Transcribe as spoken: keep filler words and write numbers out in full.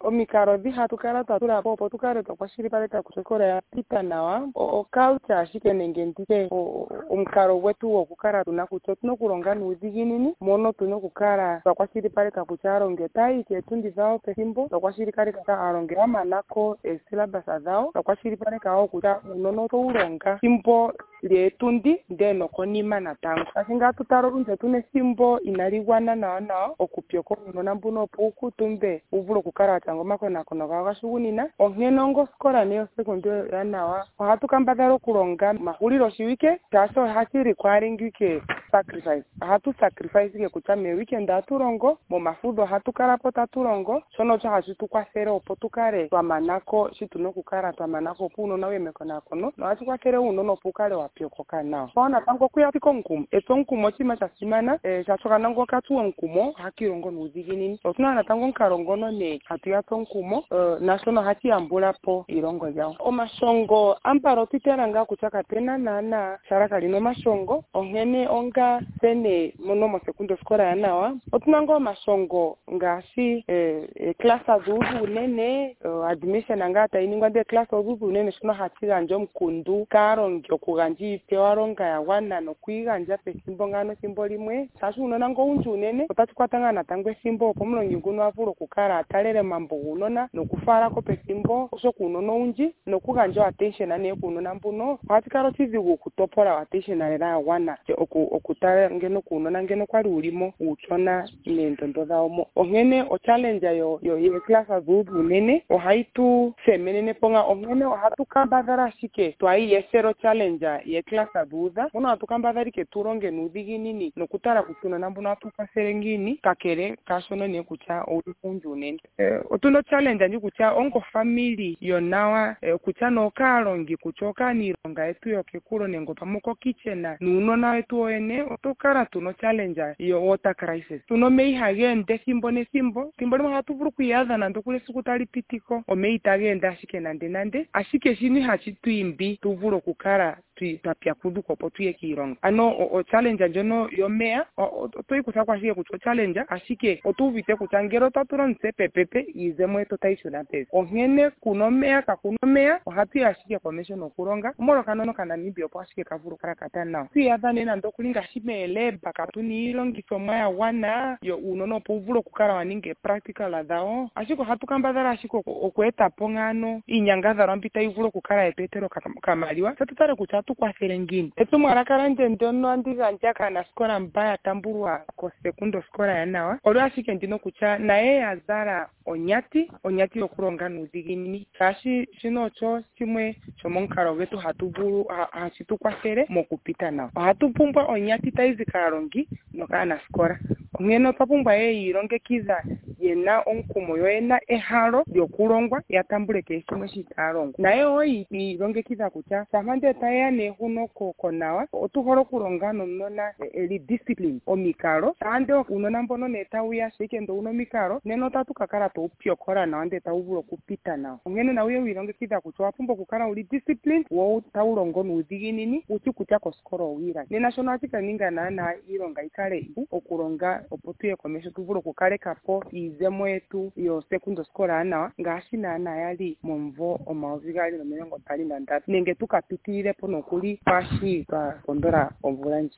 omikalo dhi hatu kala twatulapo opo tukale twakwashilipaleka kutya osikola yapita nawa oculture ashike nenge nditye omukalo gwetu gokukala tuna kutya otuna okulonga nuudhiginini mono tuna okukala twakwashilipaleka kutya aalongi otayi keetundi dhawo pethimbo, twakwashilipaleka kutya aalongi yamanako esilabasa dhawo, twakwashilipaleka wo kutya uunona otowu longa ethimbo lyetundi ndee nokonima natango. Shaashi ngaa tutala olundji otuna ethimbo inali gwana nawa nawa okupyoka uunona mbuno opo wukutumbe wuvule okukala watanga omakonakono gawo gashugunina. Onkene onga osikola ne yosekondi yanawa ohatu kambadhala okulonga mahulilo shiwike shaashi ohashi requiring ike sacrifice. Ohatu sacrifice ike kutya meweekend hatu longo, momafudho hatu kalapo tatu longo, shono osho hashi tukwathele opo tukale twamanako shi tuna okukala twamanako opo uunona wuye mekonakono nohashi kwathele uunona opo wukale wapyokoka nawa. So natango okuya komukumo, eto omukumo oshinima shasimana eh, shaashi okanongo okatsuwa omukumo ohakilongo nuudhiginini. Otuna natango omukalo ngono ne hatuya omukumo uh, nashono hashi yambulapo iilongo lyawo. Omashongo ambala otwitela ngaa kutya kapena naana shala kalina omashongo, onkene onga sene mono mosekunde osikola yanawa otuna ngo omashongo ngaashi eh, eh, klasa dhuudhu unene uh, admission ngaa tayi ningwa ndee klasa dhuudhu unene shono hashi gandja omukundu kaalongi okugandja iipewa longa yagwana nokuyigandja pethimbo ngano ethimbo limwe shaashi uunona ngo owundji unene otatu kwata ngaa natango ethimbo opo omulongi nguno avule okukala atalele mambo guunona nokufaalako pethimbo oshoka uunona owundji nokugandja attention ane kuunona mbuno ohashi kala oshidhigu okutopola attention lela yagwana okutala ngeno kuunona ngeno kwali ulimo uushona neendondo dhawo. Onkene ochallenge yo yo yeklasa dhuudhu unene ohayi tu femenenepo nga onkene ohatu kambadhala ashike twayiyesero challenge yeklasa dhuudha mono hatu kambadhala ike tulonge nuudhiginini nokutala kutya uunona mbuno hatu kwathele ngini kakele kashono ne kutya owuli owundji unene. Eh, otuna challenge ndi kutya ongo family yonawa eh, kutya nokaalongi kutya okaaniilonga yetu yokekulo nengo pamoko kitchen nuunona wetu woyene otokala tuno challenge yo water crisis. Tuno omeya ihageende ethimbo nethimbo, ethimbo limwe ohatu vulu okwiiyadha nande okuli esiku tali pitiko omeya itageende ashike nande nande, ashike shini hashi twiimbi tuvule okukala twapyakuduka opo tuye kiilonga. Ano o challenge ndjono yomeya otoyi kutha kwashike kutya o challenge ashike otuvite kutya ngelo otatu longitha pepepe izemo yetu tayi shuna pevi. Onkene kuna omeya kakuna omeya ohatu ashike komesho nokulonga omolwa nono kaNamibia opo ashike kavulu kala kata nawa. Tuyadha ne nando okuli ngaashi meeleba katuna iilongithomwa yagwana yo uunona opo uvule okukala waninga practical dhawo ashike ohatu kambadhala ashike okweetapo ngano iinyangadhalwa mbi tayi vulu okukala yetwetela kamaliwa tutale kutya tukwathele ngini. Etumwalaka nde ndono andigandja kaanasikola mba yatambulwa kosekunde osikola yanawa olwo ashike ndino kutya naye yazala onyati onyati yokulonga nuudhiginini shaashi shino ocho shimwe shomomukalo gwetu hatu vulu hashi tukwathele mokupita nawa. Ohatu pumbwa onyati tayizi kaalongi nokaanasikola. Onkene otwa pumbwa ye yiilongekidha yena omukumo yo yena ehalo lyokulongwa yatambule kehe shimwe shi taya longo. Naye wo yiilongekidha kutya shampa ndee tayeya nehuno konawa otuhole okulonga nomunona eli discipline omikalo ande uunona mbono ne tawuya shike ndo uno mikalo neno otatu kakala towupyokola nawa ndee tawu vulu okupita nawa. Onkene nawe wiilongekidha kutya owapumbwa okukala uli discipline wo tawulongo nuudhiginini uchi kutya kosikola owila. Nena shono ohashi kaninga naana iilonga yikale ipu okulonga opo tuye komesho tuvule okukalekapo iizemo yetu yosekunde osikola yanawa ngaashi naana yali momumvo omayovi gaali nomilongo mbali nandatu nenge tukapitilile po nokuli kwashi twapondola omvula ndji.